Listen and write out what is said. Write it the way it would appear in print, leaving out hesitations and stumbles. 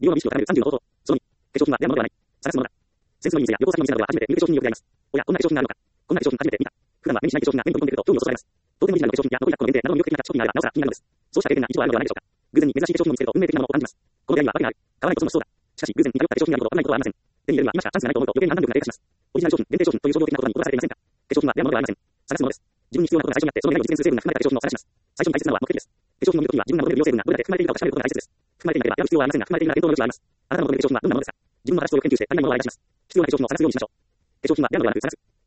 利用の意識を高める30の方法。その2、化粧品はレアものではない。探すものだ。センスのいい店や旅行先の店などは初めて見る化粧品によく出会います。おや、こんな化粧品があるのか。こんな化粧品初めて見た。普段は目にしない化粧品が目に飛び込んでくると興味をそそられます。とてもオリジナルの化粧品や残り100個の限定などの魅力的な商品があればなおさら気になるのです。そうした経験が一度はあるのではないでしょうか。偶然に珍しい化粧品を見つけると運命的なものを感じます。この出会いには訳がある。買わないこともそうだ。しかし偶然に似通った化粧品があると危ないことはありません。手に入れるには今しかチャンスがないと思うと余計に判断力が低下します。オリジナル商品、限定商品という衝動的な言葉に惑わされていませんか。化粧品はレアものではありません。探すものです。自分に必要なことが最初にあって、その願いを実現する成分が含まれた化粧品を探します。最初に大切なのは目的です。化粧品を見るときには自分が求める美容成分がどれだけ含まれているかを確かめることが大切です。含まれていなければやる必要はありませんが、含まれているなら検討の余地はあります。あなたの求める化粧品はどんなものですか。自分の形を研究して足りないものを洗い出します。必要な化粧品を探すようにしましょう。化粧品はレアものではなく探す。